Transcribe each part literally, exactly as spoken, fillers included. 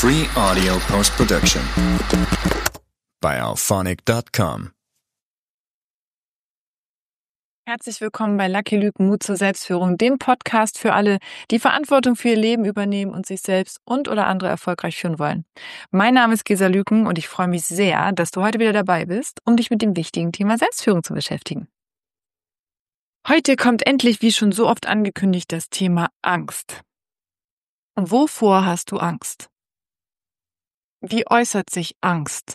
Free Audio Post-Production bei auphonic Punkt com. Herzlich willkommen bei Lucky Lügen, Mut zur Selbstführung, dem Podcast für alle, die Verantwortung für ihr Leben übernehmen und sich selbst und oder andere erfolgreich führen wollen. Mein Name ist Gesa Lüken und ich freue mich sehr, dass du heute wieder dabei bist, um dich mit dem wichtigen Thema Selbstführung zu beschäftigen. Heute kommt endlich, wie schon so oft angekündigt, das Thema Angst. Und wovor hast du Angst? Wie äußert sich Angst?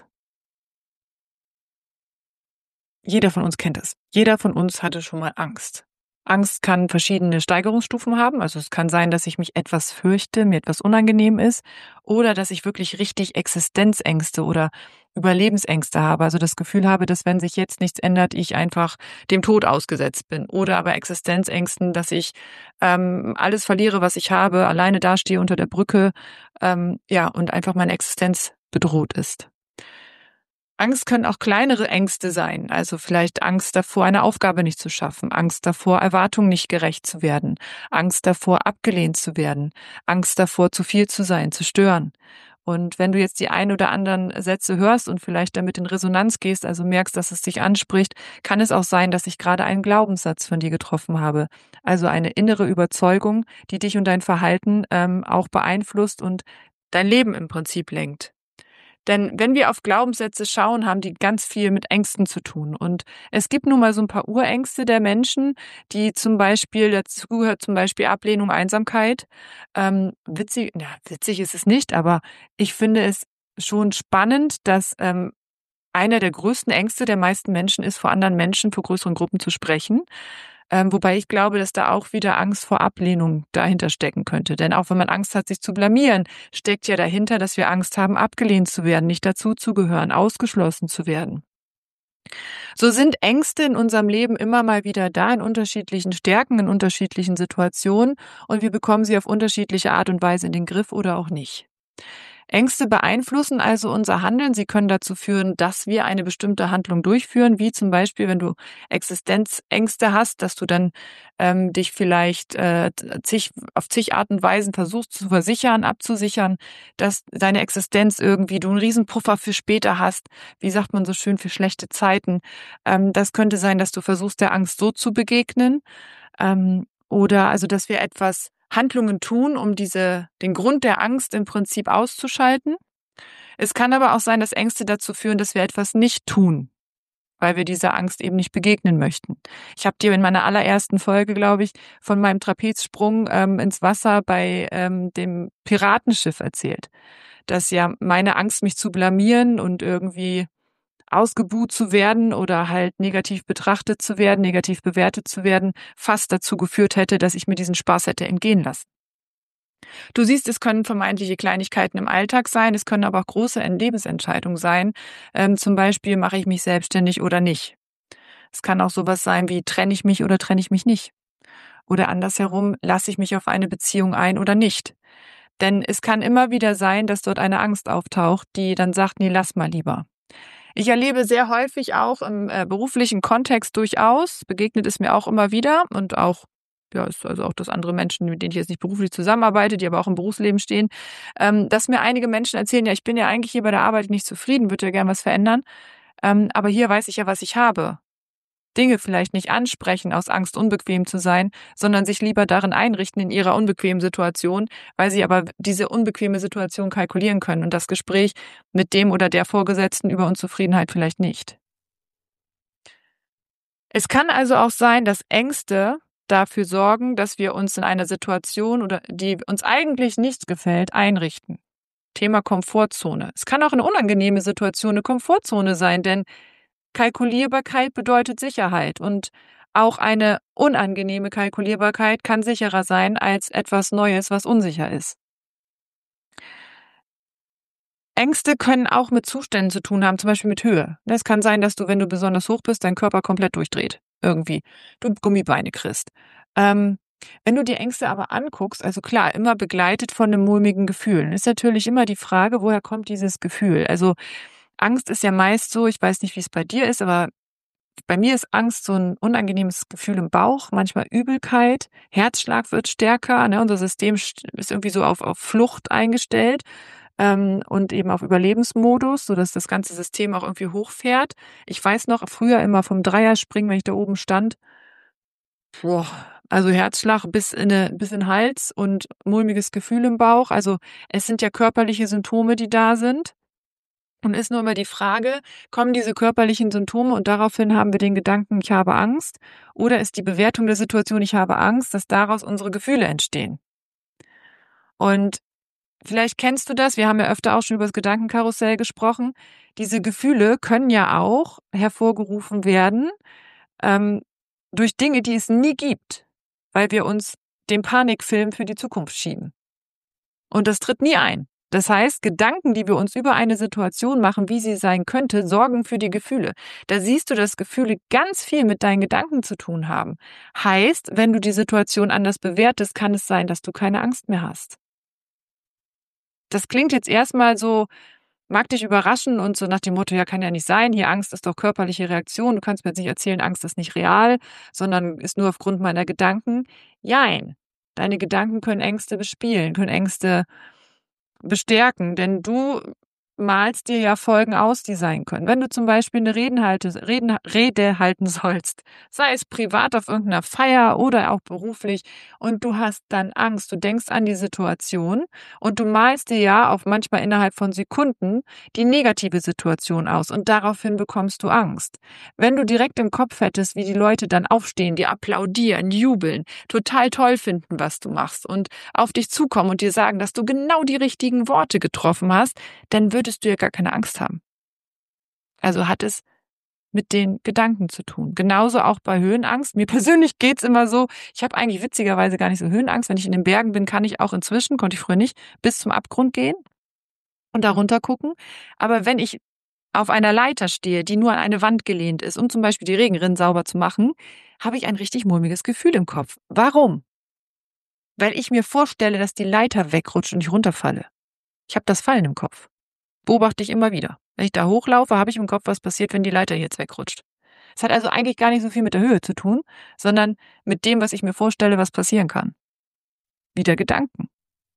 Jeder von uns kennt es. Jeder von uns hatte schon mal Angst. Angst kann verschiedene Steigerungsstufen haben. Also es kann sein, dass ich mich etwas fürchte, mir etwas unangenehm ist, oder dass ich wirklich richtig Existenzängste oder Überlebensängste habe. Also das Gefühl habe, dass wenn sich jetzt nichts ändert, ich einfach dem Tod ausgesetzt bin. Oder aber Existenzängsten, dass ich ähm, alles verliere, was ich habe, alleine dastehe unter der Brücke, ähm, ja, und einfach meine Existenz bedroht ist. Angst können auch kleinere Ängste sein, also vielleicht Angst davor, eine Aufgabe nicht zu schaffen, Angst davor, Erwartungen nicht gerecht zu werden, Angst davor, abgelehnt zu werden, Angst davor, zu viel zu sein, zu stören. Und wenn du jetzt die ein oder anderen Sätze hörst und vielleicht damit in Resonanz gehst, also merkst, dass es dich anspricht, kann es auch sein, dass ich gerade einen Glaubenssatz von dir getroffen habe. Also eine innere Überzeugung, die dich und dein Verhalten ähm, auch beeinflusst und dein Leben im Prinzip lenkt. Denn wenn wir auf Glaubenssätze schauen, haben die ganz viel mit Ängsten zu tun. Und es gibt nun mal so ein paar Urängste der Menschen, die zum Beispiel, dazu gehört zum Beispiel Ablehnung, Einsamkeit. Ähm, witzig, ja, witzig ist es nicht, aber ich finde es schon spannend, dass ähm, einer der größten Ängste der meisten Menschen ist, vor anderen Menschen, vor größeren Gruppen zu sprechen. Ähm, wobei ich glaube, dass da auch wieder Angst vor Ablehnung dahinter stecken könnte. Denn auch wenn man Angst hat, sich zu blamieren, steckt ja dahinter, dass wir Angst haben, abgelehnt zu werden, nicht dazuzugehören, ausgeschlossen zu werden. So sind Ängste in unserem Leben immer mal wieder da, in unterschiedlichen Stärken, in unterschiedlichen Situationen, und wir bekommen sie auf unterschiedliche Art und Weise in den Griff oder auch nicht. Ängste beeinflussen also unser Handeln. Sie können dazu führen, dass wir eine bestimmte Handlung durchführen, wie zum Beispiel, wenn du Existenzängste hast, dass du dann ähm, dich vielleicht äh, zig, auf zig Art und Weisen versuchst zu versichern, abzusichern, dass deine Existenz irgendwie, du einen Riesenpuffer für später hast, wie sagt man so schön, für schlechte Zeiten. Ähm, das könnte sein, dass du versuchst, der Angst so zu begegnen. Ähm, oder also, dass wir etwas Handlungen tun, um diese, den Grund der Angst im Prinzip auszuschalten. Es kann aber auch sein, dass Ängste dazu führen, dass wir etwas nicht tun, weil wir dieser Angst eben nicht begegnen möchten. Ich habe dir in meiner allerersten Folge, glaube ich, von meinem Trapezsprung ähm, ins Wasser bei ähm, dem Piratenschiff erzählt, dass ja meine Angst, mich zu blamieren und irgendwie ausgebuht zu werden oder halt negativ betrachtet zu werden, negativ bewertet zu werden, fast dazu geführt hätte, dass ich mir diesen Spaß hätte entgehen lassen. Du siehst, es können vermeintliche Kleinigkeiten im Alltag sein, es können aber auch große Lebensentscheidungen sein. Ähm, zum Beispiel, mache ich mich selbstständig oder nicht. Es kann auch sowas sein wie, trenne ich mich oder trenne ich mich nicht. Oder andersherum, lasse ich mich auf eine Beziehung ein oder nicht. Denn es kann immer wieder sein, dass dort eine Angst auftaucht, die dann sagt, nee, lass mal lieber. Ich erlebe sehr häufig auch im äh, beruflichen Kontext durchaus, begegnet es mir auch immer wieder, und auch, ja, ist also auch, dass andere Menschen, mit denen ich jetzt nicht beruflich zusammenarbeite, die aber auch im Berufsleben stehen, ähm, dass mir einige Menschen erzählen, ja, ich bin ja eigentlich hier bei der Arbeit nicht zufrieden, würde ja gern was verändern, ähm, aber hier weiß ich ja, was ich habe. Dinge vielleicht nicht ansprechen aus Angst, unbequem zu sein, sondern sich lieber darin einrichten in ihrer unbequemen Situation, weil sie aber diese unbequeme Situation kalkulieren können und das Gespräch mit dem oder der Vorgesetzten über Unzufriedenheit vielleicht nicht. Es kann also auch sein, dass Ängste dafür sorgen, dass wir uns in einer Situation, oder die uns eigentlich nicht gefällt, einrichten. Thema Komfortzone. Es kann auch eine unangenehme Situation eine Komfortzone sein, denn Kalkulierbarkeit bedeutet Sicherheit, und auch eine unangenehme Kalkulierbarkeit kann sicherer sein als etwas Neues, was unsicher ist. Ängste können auch mit Zuständen zu tun haben, zum Beispiel mit Höhe. Es kann sein, dass du, wenn du besonders hoch bist, dein Körper komplett durchdreht. Irgendwie. Du Gummibeine kriegst. Ähm, wenn du die Ängste aber anguckst, also klar, immer begleitet von einem mulmigen Gefühl, ist natürlich immer die Frage, woher kommt dieses Gefühl? Also Angst ist ja meist so, ich weiß nicht, wie es bei dir ist, aber bei mir ist Angst so ein unangenehmes Gefühl im Bauch, manchmal Übelkeit, Herzschlag wird stärker, ne? Unser System st- ist irgendwie so auf, auf Flucht eingestellt. ähm, und eben auf Überlebensmodus, sodass das ganze System auch irgendwie hochfährt. Ich weiß noch, früher immer vom Dreierspringen, wenn ich da oben stand, boah, also Herzschlag bis in, eine, bis in den Hals und mulmiges Gefühl im Bauch. Also es sind ja körperliche Symptome, die da sind. Und ist nur immer die Frage, kommen diese körperlichen Symptome und daraufhin haben wir den Gedanken, ich habe Angst? Oder ist die Bewertung der Situation, ich habe Angst, dass daraus unsere Gefühle entstehen? Und vielleicht kennst du das, wir haben ja öfter auch schon über das Gedankenkarussell gesprochen. Diese Gefühle können ja auch hervorgerufen werden ähm, durch Dinge, die es nie gibt, weil wir uns den Panikfilm für die Zukunft schieben. Und das tritt nie ein. Das heißt, Gedanken, die wir uns über eine Situation machen, wie sie sein könnte, sorgen für die Gefühle. Da siehst du, dass Gefühle ganz viel mit deinen Gedanken zu tun haben. Heißt, wenn du die Situation anders bewertest, kann es sein, dass du keine Angst mehr hast. Das klingt jetzt erstmal so, mag dich überraschen und so nach dem Motto, ja, kann ja nicht sein, hier Angst ist doch körperliche Reaktion, du kannst mir jetzt nicht erzählen, Angst ist nicht real, sondern ist nur aufgrund meiner Gedanken. Jein, deine Gedanken können Ängste bespielen, können Ängste bestärken, denn du malst dir ja Folgen aus, die sein können. Wenn du zum Beispiel eine Reden halte, Reden, Rede halten sollst, sei es privat auf irgendeiner Feier oder auch beruflich, und du hast dann Angst, du denkst an die Situation und du malst dir ja auf manchmal innerhalb von Sekunden die negative Situation aus und daraufhin bekommst du Angst. Wenn du direkt im Kopf hättest, wie die Leute dann aufstehen, dir applaudieren, jubeln, total toll finden, was du machst und auf dich zukommen und dir sagen, dass du genau die richtigen Worte getroffen hast, dann würdest du ja gar keine Angst haben. Also hat es mit den Gedanken zu tun. Genauso auch bei Höhenangst. Mir persönlich geht's immer so, ich habe eigentlich witzigerweise gar nicht so Höhenangst. Wenn ich in den Bergen bin, kann ich auch inzwischen, konnte ich früher nicht, bis zum Abgrund gehen und da runter gucken. Aber wenn ich auf einer Leiter stehe, die nur an eine Wand gelehnt ist, um zum Beispiel die Regenrinnen sauber zu machen, habe ich ein richtig mulmiges Gefühl im Kopf. Warum? Weil ich mir vorstelle, dass die Leiter wegrutscht und ich runterfalle. Ich habe das Fallen im Kopf. Beobachte ich immer wieder. Wenn ich da hochlaufe, habe ich im Kopf, was passiert, wenn die Leiter jetzt wegrutscht. Es hat also eigentlich gar nicht so viel mit der Höhe zu tun, sondern mit dem, was ich mir vorstelle, was passieren kann. Wieder Gedanken.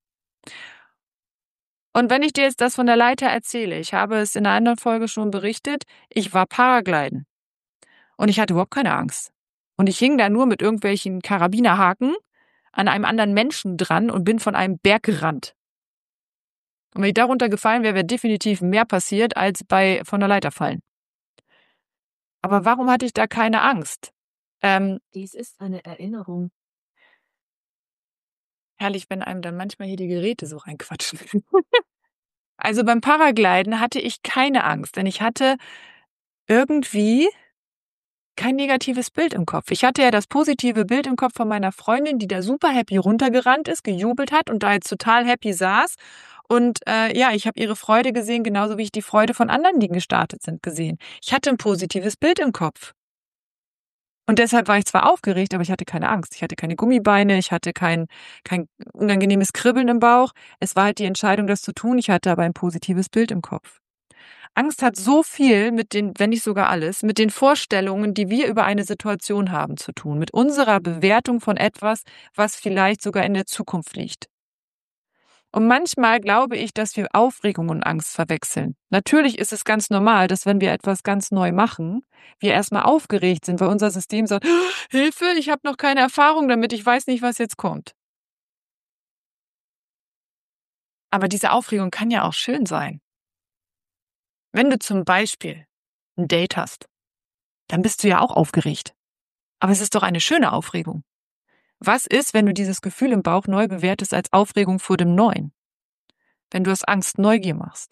Und wenn ich dir jetzt das von der Leiter erzähle, ich habe es in einer anderen Folge schon berichtet, ich war Paragliden. Und ich hatte überhaupt keine Angst. Und ich hing da nur mit irgendwelchen Karabinerhaken an einem anderen Menschen dran und bin von einem Berg gerannt. Und wenn ich darunter gefallen wäre, wäre definitiv mehr passiert als bei von der Leiter fallen. Aber warum hatte ich da keine Angst? Ähm, Dies ist eine Erinnerung. herrlich, wenn einem dann manchmal hier die Geräte so reinquatschen. Also beim Paragliden hatte ich keine Angst, denn ich hatte irgendwie kein negatives Bild im Kopf. Ich hatte ja das positive Bild im Kopf von meiner Freundin, die da super happy runtergerannt ist, gejubelt hat und da jetzt total happy saß. Und äh, ja, ich habe ihre Freude gesehen, genauso wie ich die Freude von anderen, die gestartet sind, gesehen. Ich hatte ein positives Bild im Kopf. Und deshalb war ich zwar aufgeregt, aber ich hatte keine Angst. Ich hatte keine Gummibeine, ich hatte kein, kein unangenehmes Kribbeln im Bauch. Es war halt die Entscheidung, das zu tun. Ich hatte aber ein positives Bild im Kopf. Angst hat so viel mit den, wenn nicht sogar alles, mit den Vorstellungen, die wir über eine Situation haben, zu tun. Mit unserer Bewertung von etwas, was vielleicht sogar in der Zukunft liegt. Und manchmal glaube ich, dass wir Aufregung und Angst verwechseln. Natürlich ist es ganz normal, dass wenn wir etwas ganz neu machen, wir erstmal aufgeregt sind, weil unser System sagt, Hilfe, ich habe noch keine Erfahrung damit, ich weiß nicht, was jetzt kommt. Aber diese Aufregung kann ja auch schön sein. Wenn du zum Beispiel ein Date hast, dann bist du ja auch aufgeregt. Aber es ist doch eine schöne Aufregung. Was ist, wenn du dieses Gefühl im Bauch neu bewertest als Aufregung vor dem Neuen? Wenn du aus Angst Neugier machst.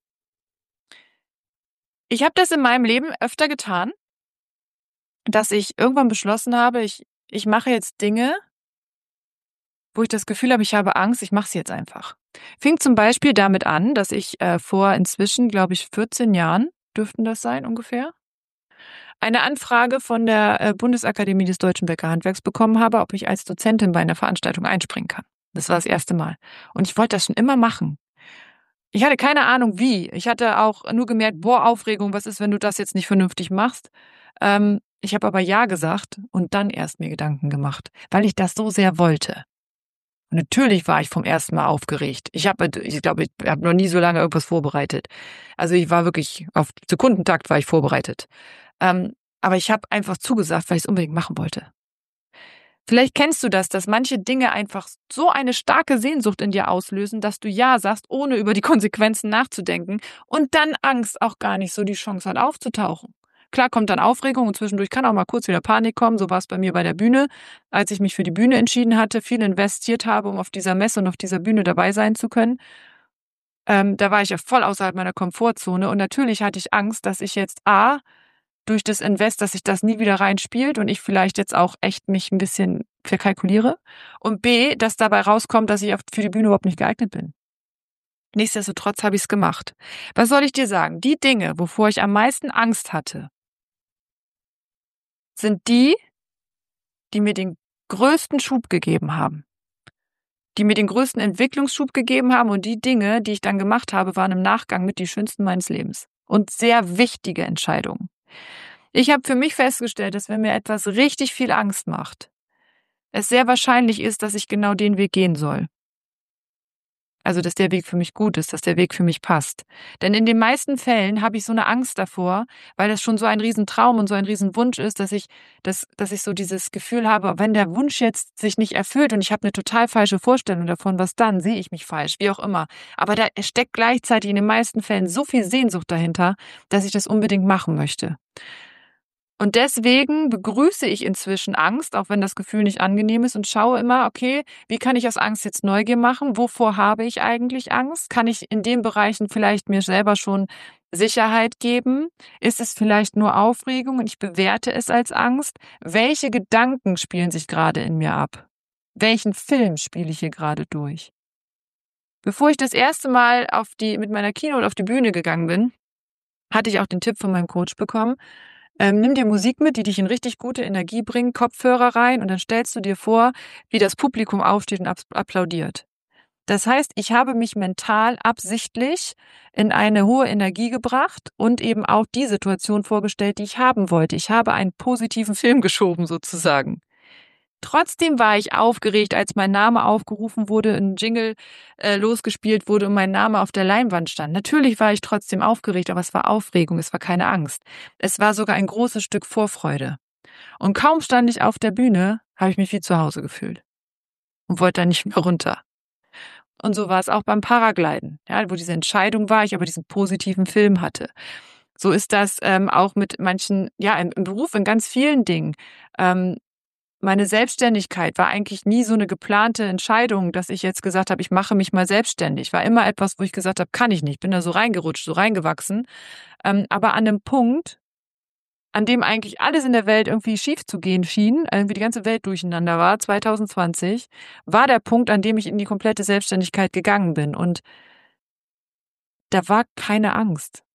Ich habe das in meinem Leben öfter getan, dass ich irgendwann beschlossen habe, ich, ich mache jetzt Dinge, wo ich das Gefühl habe, ich habe Angst, ich mache sie jetzt einfach. Fing zum Beispiel damit an, dass ich äh, vor inzwischen, glaube ich, vierzehn Jahren, dürften das sein ungefähr, eine Anfrage von der äh, Bundesakademie des Deutschen Bäckerhandwerks bekommen habe, ob ich als Dozentin bei einer Veranstaltung einspringen kann. Das war das erste Mal. Und ich wollte das schon immer machen. Ich hatte keine Ahnung, wie. Ich hatte auch nur gemerkt, boah, Aufregung, was ist, wenn du das jetzt nicht vernünftig machst? Ähm, ich habe aber Ja gesagt und dann erst mir Gedanken gemacht, weil ich das so sehr wollte. Und natürlich war ich vom ersten Mal aufgeregt. Ich habe, ich glaube, ich habe noch nie so lange irgendwas vorbereitet. Also ich war wirklich, auf Sekundentakt war ich vorbereitet. Ähm, aber ich habe einfach zugesagt, weil ich es unbedingt machen wollte. Vielleicht kennst du das, dass manche Dinge einfach so eine starke Sehnsucht in dir auslösen, dass du Ja sagst, ohne über die Konsequenzen nachzudenken und dann Angst auch gar nicht so die Chance hat aufzutauchen. Klar kommt dann Aufregung und zwischendurch kann auch mal kurz wieder Panik kommen. So war es bei mir bei der Bühne, als ich mich für die Bühne entschieden hatte, viel investiert habe, um auf dieser Messe und auf dieser Bühne dabei sein zu können. Ähm, da war ich ja voll außerhalb meiner Komfortzone und natürlich hatte ich Angst, dass ich jetzt A, durch das Invest, dass sich das nie wieder reinspielt und ich vielleicht jetzt auch echt mich ein bisschen verkalkuliere und B, dass dabei rauskommt, dass ich für die Bühne überhaupt nicht geeignet bin. Nichtsdestotrotz habe ich es gemacht. Was soll ich dir sagen? Die Dinge, wovor ich am meisten Angst hatte, sind die, die mir den größten Schub gegeben haben. Die mir den größten Entwicklungsschub gegeben haben und die Dinge, die ich dann gemacht habe, waren im Nachgang mit die schönsten meines Lebens und sehr wichtige Entscheidungen. Ich habe für mich festgestellt, dass wenn mir etwas richtig viel Angst macht, es sehr wahrscheinlich ist, dass ich genau den Weg gehen soll. Also, dass der Weg für mich gut ist, dass der Weg für mich passt. Denn in den meisten Fällen habe ich so eine Angst davor, weil das schon so ein Riesentraum und so ein Riesenwunsch ist, dass ich, dass, dass ich so dieses Gefühl habe, wenn der Wunsch jetzt sich nicht erfüllt und ich habe eine total falsche Vorstellung davon, was dann, sehe ich mich falsch, wie auch immer. Aber da steckt gleichzeitig in den meisten Fällen so viel Sehnsucht dahinter, dass ich das unbedingt machen möchte. Und deswegen begrüße ich inzwischen Angst, auch wenn das Gefühl nicht angenehm ist und schaue immer, okay, wie kann ich aus Angst jetzt Neugier machen? Wovor habe ich eigentlich Angst? Kann ich in den Bereichen vielleicht mir selber schon Sicherheit geben? Ist es vielleicht nur Aufregung und ich bewerte es als Angst? Welche Gedanken spielen sich gerade in mir ab? Welchen Film spiele ich hier gerade durch? Bevor ich das erste Mal auf die, mit meiner Keynote auf die Bühne gegangen bin, hatte ich auch den Tipp von meinem Coach bekommen, Ähm, nimm dir Musik mit, die dich in richtig gute Energie bringt, Kopfhörer rein und dann stellst du dir vor, wie das Publikum aufsteht und applaudiert. Das heißt, ich habe mich mental absichtlich in eine hohe Energie gebracht und eben auch die Situation vorgestellt, die ich haben wollte. Ich habe einen positiven Film geschoben sozusagen. Trotzdem war ich aufgeregt, als mein Name aufgerufen wurde, ein Jingle äh, losgespielt wurde und mein Name auf der Leinwand stand. Natürlich war ich trotzdem aufgeregt, aber es war Aufregung, es war keine Angst. Es war sogar ein großes Stück Vorfreude. Und kaum stand ich auf der Bühne, habe ich mich wie zu Hause gefühlt und wollte dann nicht mehr runter. Und so war es auch beim Paragliden, ja, wo diese Entscheidung war, ich aber diesen positiven Film hatte. So ist das ähm, auch mit manchen, ja, im, im Beruf, in ganz vielen Dingen. Ähm, Meine Selbstständigkeit war eigentlich nie so eine geplante Entscheidung, dass ich jetzt gesagt habe, ich mache mich mal selbstständig. War immer etwas, wo ich gesagt habe, kann ich nicht. Bin da so reingerutscht, so reingewachsen. Ähm, aber an einem Punkt, an dem eigentlich alles in der Welt irgendwie schief zu gehen schien, irgendwie die ganze Welt durcheinander war, zwanzig zwanzig, war der Punkt, an dem ich in die komplette Selbstständigkeit gegangen bin. Und da war keine Angst.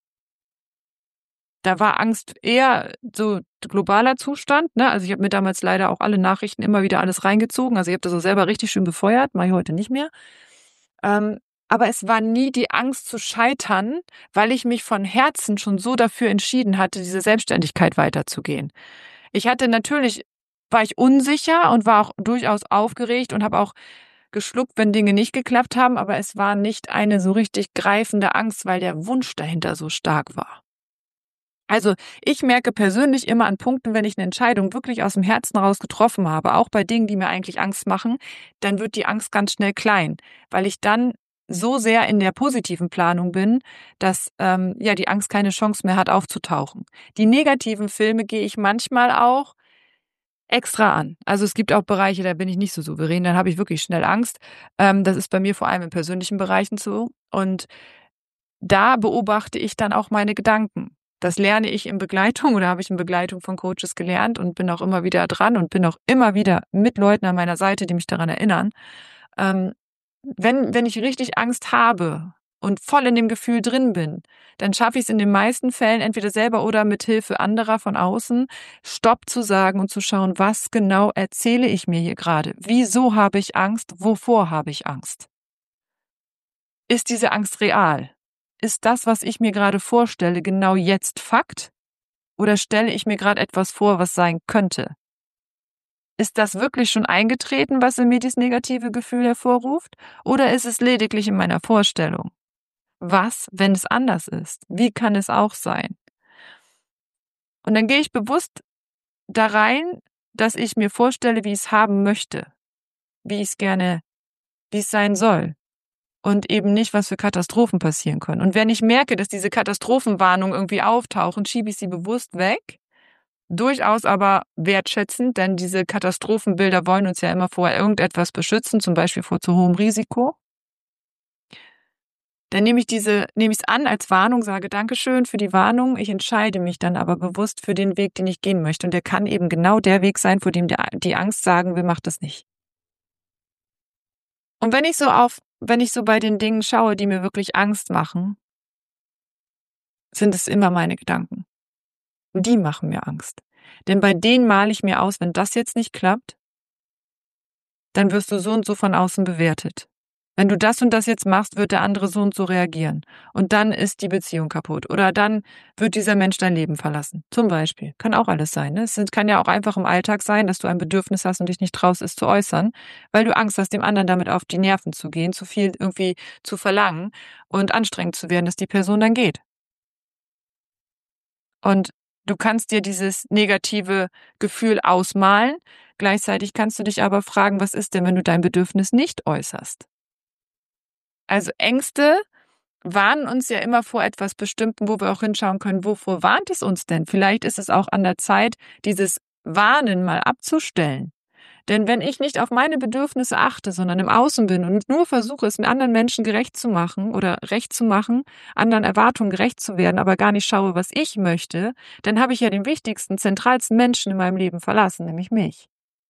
Da war Angst eher so globaler Zustand, ne? Also ich habe mir damals leider auch alle Nachrichten immer wieder alles reingezogen. Also ich habe das auch selber richtig schön befeuert, mache ich heute nicht mehr. Ähm, aber es war nie die Angst zu scheitern, weil ich mich von Herzen schon so dafür entschieden hatte, diese Selbstständigkeit weiterzugehen. Ich hatte natürlich, war ich unsicher und war auch durchaus aufgeregt und habe auch geschluckt, wenn Dinge nicht geklappt haben, aber es war nicht eine so richtig greifende Angst, weil der Wunsch dahinter so stark war. Also ich merke persönlich immer an Punkten, wenn ich eine Entscheidung wirklich aus dem Herzen raus getroffen habe, auch bei Dingen, die mir eigentlich Angst machen, dann wird die Angst ganz schnell klein, weil ich dann so sehr in der positiven Planung bin, dass ähm, ja die Angst keine Chance mehr hat aufzutauchen. Die negativen Filme gehe ich manchmal auch extra an. Also es gibt auch Bereiche, da bin ich nicht so souverän, dann habe ich wirklich schnell Angst. Ähm, das ist bei mir vor allem in persönlichen Bereichen so. Und da beobachte ich dann auch meine Gedanken. Das lerne ich in Begleitung oder habe ich in Begleitung von Coaches gelernt und bin auch immer wieder dran und bin auch immer wieder mit Leuten an meiner Seite, die mich daran erinnern. Ähm, wenn, wenn ich richtig Angst habe und voll in dem Gefühl drin bin, dann schaffe ich es in den meisten Fällen entweder selber oder mit Hilfe anderer von außen, Stopp zu sagen und zu schauen, was genau erzähle ich mir hier gerade? Wieso habe ich Angst? Wovor habe ich Angst? Ist diese Angst real? Ist das, was ich mir gerade vorstelle, genau jetzt Fakt? Oder stelle ich mir gerade etwas vor, was sein könnte? Ist das wirklich schon eingetreten, was in mir dieses negative Gefühl hervorruft? Oder ist es lediglich in meiner Vorstellung? Was, wenn es anders ist? Wie kann es auch sein? Und dann gehe ich bewusst da rein, dass ich mir vorstelle, wie ich es haben möchte, wie ich es gerne, wie es sein soll. Und eben nicht, was für Katastrophen passieren können. Und wenn ich merke, dass diese Katastrophenwarnungen irgendwie auftauchen, schiebe ich sie bewusst weg. Durchaus aber wertschätzend, denn diese Katastrophenbilder wollen uns ja immer vor irgendetwas beschützen, zum Beispiel vor zu hohem Risiko. Dann nehme ich diese, nehme ich es an als Warnung, sage Dankeschön für die Warnung. Ich entscheide mich dann aber bewusst für den Weg, den ich gehen möchte. Und der kann eben genau der Weg sein, vor dem die Angst sagen will, mach das nicht. Und wenn ich so auf, wenn ich so bei den Dingen schaue, die mir wirklich Angst machen, sind es immer meine Gedanken. Die machen mir Angst. Denn bei denen male ich mir aus, wenn das jetzt nicht klappt, dann wirst du so und so von außen bewertet. Wenn du das und das jetzt machst, wird der andere so und so reagieren. Und dann ist die Beziehung kaputt. Oder dann wird dieser Mensch dein Leben verlassen. Zum Beispiel. Kann auch alles sein. Ne? Es kann ja auch einfach im Alltag sein, dass du ein Bedürfnis hast und dich nicht traust, es zu äußern, weil du Angst hast, dem anderen damit auf die Nerven zu gehen, zu viel irgendwie zu verlangen und anstrengend zu werden, dass die Person dann geht. Und du kannst dir dieses negative Gefühl ausmalen. Gleichzeitig kannst du dich aber fragen, was ist denn, wenn du dein Bedürfnis nicht äußerst? Also Ängste warnen uns ja immer vor etwas Bestimmten, wo wir auch hinschauen können, wovor warnt es uns denn? Vielleicht ist es auch an der Zeit, dieses Warnen mal abzustellen. Denn wenn ich nicht auf meine Bedürfnisse achte, sondern im Außen bin und nur versuche, es mit anderen Menschen gerecht zu machen oder recht zu machen, anderen Erwartungen gerecht zu werden, aber gar nicht schaue, was ich möchte, dann habe ich ja den wichtigsten, zentralsten Menschen in meinem Leben verlassen, nämlich mich.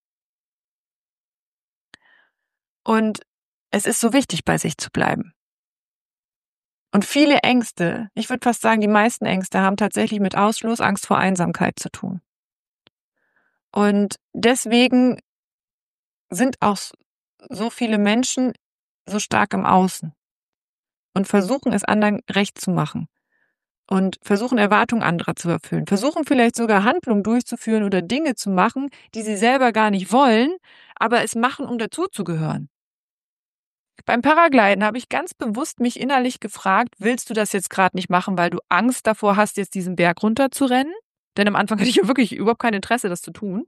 Und es ist so wichtig, bei sich zu bleiben. Und viele Ängste, ich würde fast sagen, die meisten Ängste haben tatsächlich mit Ausschluss, Angst vor Einsamkeit zu tun. Und deswegen sind auch so viele Menschen so stark im Außen und versuchen es anderen recht zu machen und versuchen Erwartungen anderer zu erfüllen, versuchen vielleicht sogar Handlungen durchzuführen oder Dinge zu machen, die sie selber gar nicht wollen, aber es machen, um dazuzugehören. Beim Paragliden habe ich ganz bewusst mich innerlich gefragt, willst du das jetzt gerade nicht machen, weil du Angst davor hast, jetzt diesen Berg runter zu rennen? Denn am Anfang hatte ich ja wirklich überhaupt kein Interesse, das zu tun.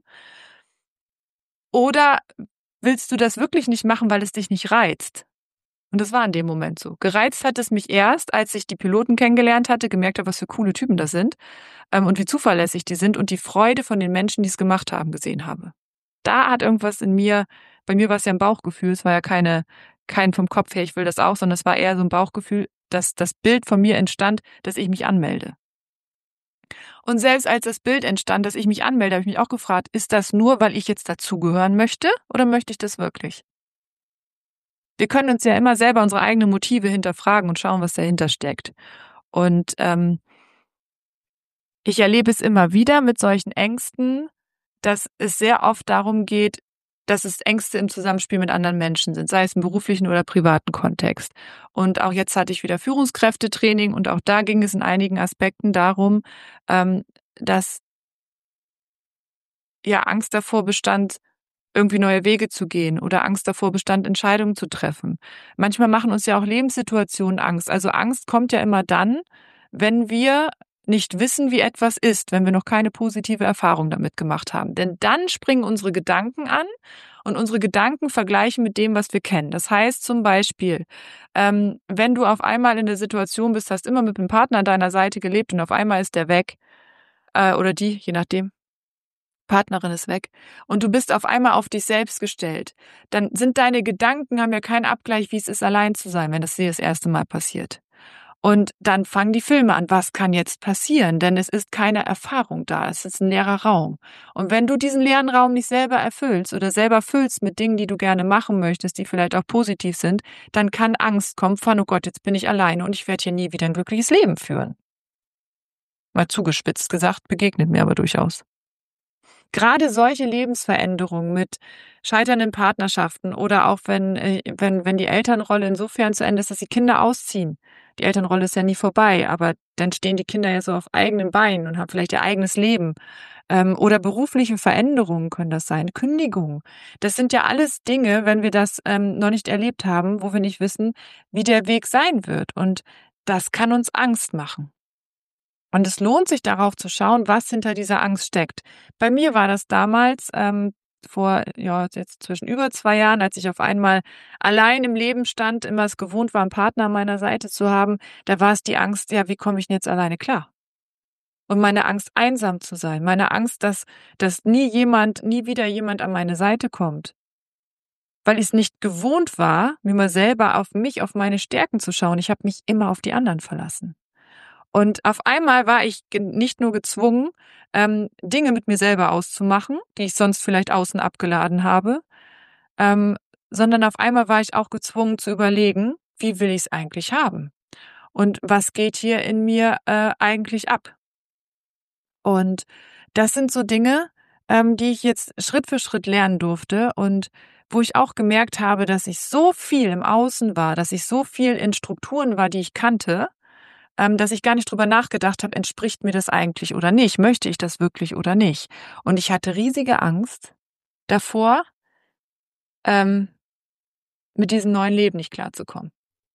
Oder willst du das wirklich nicht machen, weil es dich nicht reizt? Und das war in dem Moment so. Gereizt hat es mich erst, als ich die Piloten kennengelernt hatte, gemerkt habe, was für coole Typen das sind ähm, und wie zuverlässig die sind und die Freude von den Menschen, die es gemacht haben, gesehen habe. Da hat irgendwas in mir, bei mir war es ja ein Bauchgefühl, es war ja keine, kein vom Kopf her, ich will das auch, sondern es war eher so ein Bauchgefühl, dass das Bild von mir entstand, dass ich mich anmelde. Und selbst als das Bild entstand, dass ich mich anmelde, habe ich mich auch gefragt, ist das nur, weil ich jetzt dazugehören möchte oder möchte ich das wirklich? Wir können uns ja immer selber unsere eigenen Motive hinterfragen und schauen, was dahinter steckt. Und ähm, ich erlebe es immer wieder mit solchen Ängsten, dass es sehr oft darum geht, dass es Ängste im Zusammenspiel mit anderen Menschen sind, sei es im beruflichen oder privaten Kontext. Und auch jetzt hatte ich wieder Führungskräftetraining und auch da ging es in einigen Aspekten darum, ähm, dass ja Angst davor bestand, irgendwie neue Wege zu gehen oder Angst davor bestand, Entscheidungen zu treffen. Manchmal machen uns ja auch Lebenssituationen Angst. Also Angst kommt ja immer dann, wenn wir nicht wissen, wie etwas ist, wenn wir noch keine positive Erfahrung damit gemacht haben. Denn dann springen unsere Gedanken an und unsere Gedanken vergleichen mit dem, was wir kennen. Das heißt zum Beispiel, ähm, wenn du auf einmal in der Situation bist, hast immer mit einem Partner an deiner Seite gelebt und auf einmal ist der weg äh, oder die, je nachdem, Partnerin ist weg und du bist auf einmal auf dich selbst gestellt, dann sind deine Gedanken, haben ja keinen Abgleich, wie es ist, allein zu sein, wenn das dir das erste Mal passiert. Und dann fangen die Filme an, was kann jetzt passieren? Denn es ist keine Erfahrung da, es ist ein leerer Raum. Und wenn du diesen leeren Raum nicht selber erfüllst oder selber füllst mit Dingen, die du gerne machen möchtest, die vielleicht auch positiv sind, dann kann Angst kommen von, oh Gott, jetzt bin ich alleine und ich werde hier nie wieder ein glückliches Leben führen. Mal zugespitzt gesagt, begegnet mir aber durchaus. Gerade solche Lebensveränderungen mit scheiternden Partnerschaften oder auch wenn, wenn, wenn die Elternrolle insofern zu Ende ist, dass die Kinder ausziehen. Die Elternrolle ist ja nie vorbei, aber dann stehen die Kinder ja so auf eigenen Beinen und haben vielleicht ihr eigenes Leben. Ähm, oder berufliche Veränderungen können das sein, Kündigung. Das sind ja alles Dinge, wenn wir das ähm, noch nicht erlebt haben, wo wir nicht wissen, wie der Weg sein wird. Und das kann uns Angst machen. Und es lohnt sich darauf zu schauen, was hinter dieser Angst steckt. Bei mir war das damals ähm, vor ja jetzt zwischen über zwei Jahren, als ich auf einmal allein im Leben stand, immer es gewohnt war, einen Partner an meiner Seite zu haben. Da war es die Angst, ja, wie komme ich denn jetzt alleine klar? Und meine Angst, einsam zu sein, meine Angst, dass dass nie jemand nie wieder jemand an meine Seite kommt, weil ich's nicht gewohnt war, mir mal selber auf mich, auf meine Stärken zu schauen. Ich habe mich immer auf die anderen verlassen. Und auf einmal war ich ge nicht nur gezwungen, ähm, Dinge mit mir selber auszumachen, die ich sonst vielleicht außen abgeladen habe, ähm, sondern auf einmal war ich auch gezwungen zu überlegen: „Wie will ich's eigentlich haben? Und was geht hier in mir, äh, eigentlich ab?“ Und das sind so Dinge, ähm, die ich jetzt Schritt für Schritt lernen durfte und wo ich auch gemerkt habe, dass ich so viel im Außen war, dass ich so viel in Strukturen war, die ich kannte, ähm, dass ich gar nicht drüber nachgedacht habe, entspricht mir das eigentlich oder nicht? Möchte ich das wirklich oder nicht? Und ich hatte riesige Angst davor, ähm, mit diesem neuen Leben nicht klarzukommen.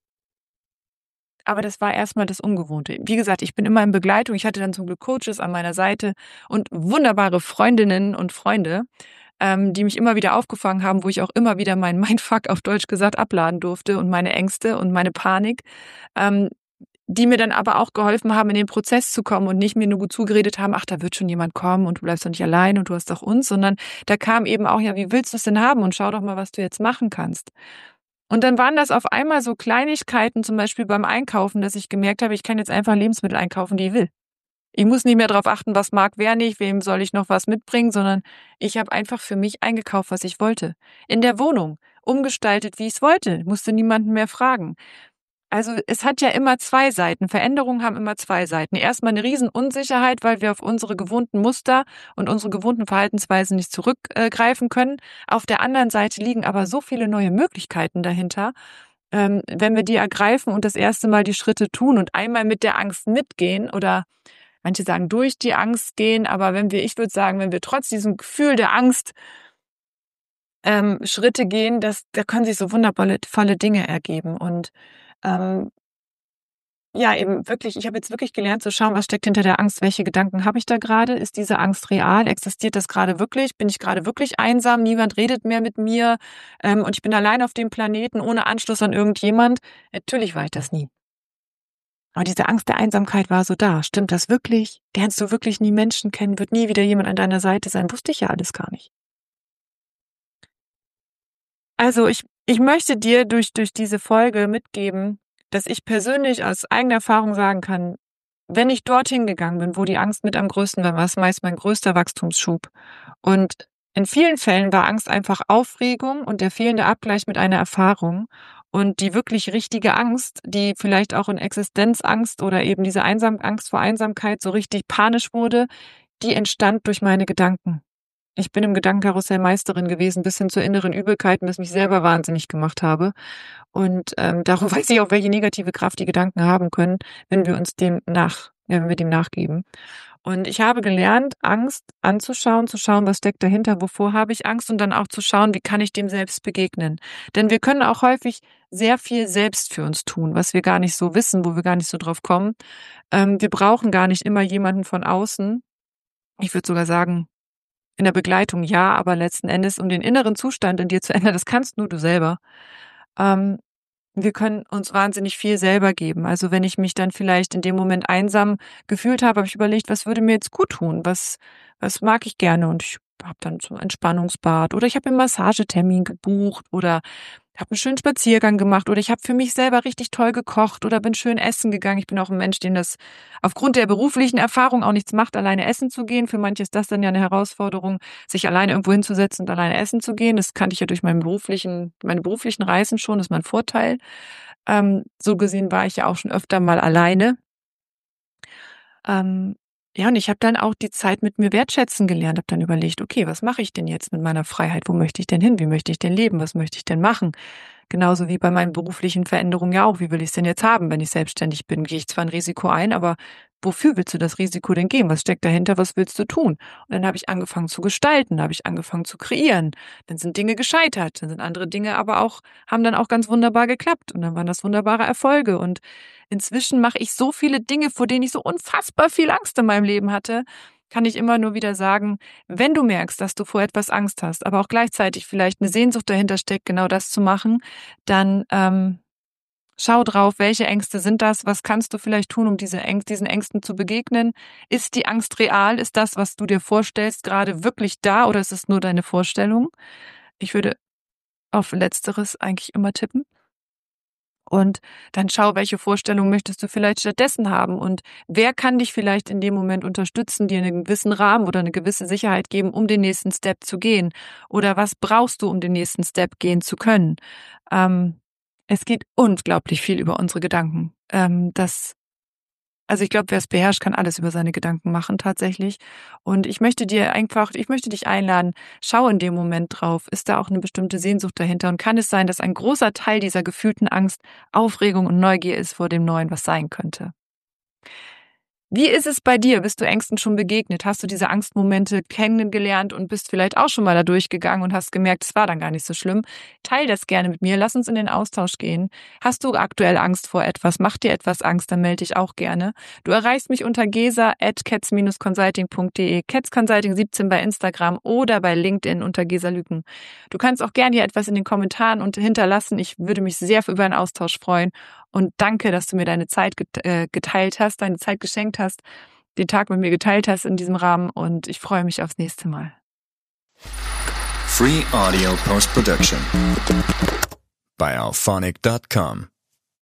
Aber das war erst mal das Ungewohnte. Wie gesagt, ich bin immer in Begleitung. Ich hatte dann zum Glück Coaches an meiner Seite und wunderbare Freundinnen und Freunde, ähm, die mich immer wieder aufgefangen haben, wo ich auch immer wieder meinen Mindfuck, auf Deutsch gesagt, abladen durfte und meine Ängste und meine Panik, ähm, die mir dann aber auch geholfen haben, in den Prozess zu kommen und nicht mir nur gut zugeredet haben: „Ach, da wird schon jemand kommen und du bleibst doch nicht allein und du hast doch uns“, sondern da kam eben auch: „Ja, wie willst du's denn haben und schau doch mal, was du jetzt machen kannst.“ Und dann waren das auf einmal so Kleinigkeiten, zum Beispiel beim Einkaufen, dass ich gemerkt habe, ich kann jetzt einfach Lebensmittel einkaufen, die ich will. Ich muss nicht mehr darauf achten, was mag wer nicht, wem soll ich noch was mitbringen, sondern ich habe einfach für mich eingekauft, was ich wollte. In der Wohnung, umgestaltet, wie ich's wollte, musste niemanden mehr fragen. Also, es hat ja immer zwei Seiten. Veränderungen haben immer zwei Seiten. Erst mal 'ne Riesenunsicherheit, weil wir auf unsere gewohnten Muster und unsere gewohnten Verhaltensweisen nicht zurückgreifen äh, greifen können. Auf der anderen Seite liegen aber so viele neue Möglichkeiten dahinter, ähm, wenn wir die ergreifen und das erste Mal die Schritte tun und einmal mit der Angst mitgehen oder manche sagen durch die Angst gehen, aber wenn wir ich würde sagen, wenn wir trotz diesem Gefühl der Angst ähm, Schritte gehen, das da können sich so wundervolle volle Dinge ergeben und, ähm ja, eben wirklich ich habe jetzt wirklich gelernt zu schauen, was steckt hinter der Angst? Welche Gedanken habe ich da grade? Ist diese Angst real? Existiert das grade wirklich? Bin ich grade wirklich einsam? Niemand redet mehr mit mir, ähm, und ich bin allein auf dem Planeten ohne Anschluss an irgendjemand. Natürlich war ich das nie. Aber diese Angst der Einsamkeit war so da. Stimmt das wirklich? Lernst du wirklich nie Menschen kennen? Wird nie wieder jemand an deiner Seite sein? Wusste ich ja alles gar nicht. Also, ich ich möchte dir durch durch diese Folge mitgeben, dass ich persönlich aus eigener Erfahrung sagen kann, wenn ich dorthin gegangen bin, wo die Angst mit am größten war, war es meist mein größter Wachstumsschub. Und in vielen Fällen war Angst einfach Aufregung und der fehlende Abgleich mit einer Erfahrung. Und die wirklich richtige Angst, die vielleicht auch in Existenzangst oder eben diese Einsam Angst vor Einsamkeit so richtig panisch wurde, die entstand durch meine Gedanken. Ich bin im Gedankenkarussell Meisterin gewesen, bis hin zur inneren Übelkeit, bis ich mich selber wahnsinnig gemacht habe. Und, ähm, darum weiß ich auch, welche negative Kraft die Gedanken haben können, wenn wir uns dem nach ja, wenn wir dem nachgeben. Und ich habe gelernt, Angst anzuschauen, zu schauen, was steckt dahinter, wovor habe ich Angst und dann auch zu schauen, wie kann ich dem selbst begegnen. Denn wir können auch häufig sehr viel selbst für uns tun, was wir gar nicht so wissen, wo wir gar nicht so drauf kommen. Ähm, wir brauchen gar nicht immer jemanden von außen. Ich würde sogar sagen, in der Begleitung ja, aber letzten Endes, um den inneren Zustand in dir zu ändern, das kannst nur du selber. Ähm, wir können uns wahnsinnig viel selber geben. Also, wenn ich mich dann vielleicht in dem Moment einsam gefühlt habe, habe ich überlegt: „Was würde mir jetzt guttun? Was was mag ich gerne?“ Und ich habe dann so 'n Entspannungsbad oder ich habe mir 'n Massagetermin gebucht oder habe 'n schönen Spaziergang gemacht oder ich habe für mich selber richtig toll gekocht oder bin schön essen gegangen. Ich bin auch 'n Mensch, den das aufgrund der beruflichen Erfahrung auch nichts macht, alleine essen zu gehen. Für manche ist das dann ja 'ne Herausforderung, sich alleine irgendwo hinzusetzen und alleine essen zu gehen. Das kannte ich ja durch meinen beruflichen meine beruflichen Reisen schon, das ist mein Vorteil. Ähm, so gesehen war ich ja auch schon öfter mal alleine. Ähm, ja, und ich habe dann auch die Zeit mit mir wertschätzen gelernt, habe dann überlegt: „Okay, was mache ich denn jetzt mit meiner Freiheit? Wo möchte ich denn hin? Wie möchte ich denn leben? Was möchte ich denn machen?“ Genauso wie bei meinen beruflichen Veränderungen ja auch. Wie will ich's denn jetzt haben, wenn ich selbstständig bin? Gehe ich zwar 'n Risiko ein, aber wofür willst du das Risiko denn gehen? Was steckt dahinter? Was willst du tun? Und dann habe ich angefangen zu gestalten, habe ich angefangen zu kreieren. Dann sind Dinge gescheitert, dann sind andere Dinge aber auch, haben dann auch ganz wunderbar geklappt und dann waren das wunderbare Erfolge. Und inzwischen mache ich so viele Dinge, vor denen ich so unfassbar viel Angst in meinem Leben hatte, kann ich immer nur wieder sagen, wenn du merkst, dass du vor etwas Angst hast, aber auch gleichzeitig vielleicht eine Sehnsucht dahinter steckt, genau das zu machen, dann ähm, schau drauf, welche Ängste sind das, was kannst du vielleicht tun, um diese Ängste, diesen Ängsten zu begegnen. Ist die Angst real? Ist das, was du dir vorstellst, gerade wirklich da oder ist es nur deine Vorstellung? Ich würde auf Letzteres eigentlich immer tippen. Und dann schau, welche Vorstellung möchtest du vielleicht stattdessen haben und wer kann dich vielleicht in dem Moment unterstützen, dir einen gewissen Rahmen oder eine gewisse Sicherheit geben, um den nächsten Step zu gehen? Oder was brauchst du, um den nächsten Step gehen zu können? Ähm, es geht unglaublich viel über unsere Gedanken. Ähm, das Also ich glaube, wer es beherrscht, kann alles über seine Gedanken machen tatsächlich. Und ich möchte dir einfach, ich möchte dich einladen, schau in dem Moment drauf. Ist da auch eine bestimmte Sehnsucht dahinter? Und kann es sein, dass ein großer Teil dieser gefühlten Angst Aufregung und Neugier ist vor dem Neuen, was sein könnte? Wie ist es bei dir? Bist du Ängsten schon begegnet? Hast du diese Angstmomente kennengelernt und bist vielleicht auch schon mal da durchgegangen und hast gemerkt, es war dann gar nicht so schlimm? Teil das gerne mit mir. Lass uns in den Austausch gehen. Hast du aktuell Angst vor etwas? Macht dir etwas Angst? Dann melde dich auch gerne. Du erreichst mich unter gesa at cats dash consulting punkt de, Cats Consulting siebzehn bei Instagram oder bei LinkedIn unter Gesa Lüken. Du kannst auch gerne hier etwas in den Kommentaren hinterlassen. Ich würde mich sehr über einen Austausch freuen. Und danke, dass du mir deine Zeit geteilt hast, deine Zeit geschenkt hast, den Tag mit mir geteilt hast in diesem Rahmen und ich freue mich aufs nächste Mal. Free Audio Post Production by alphonic dot com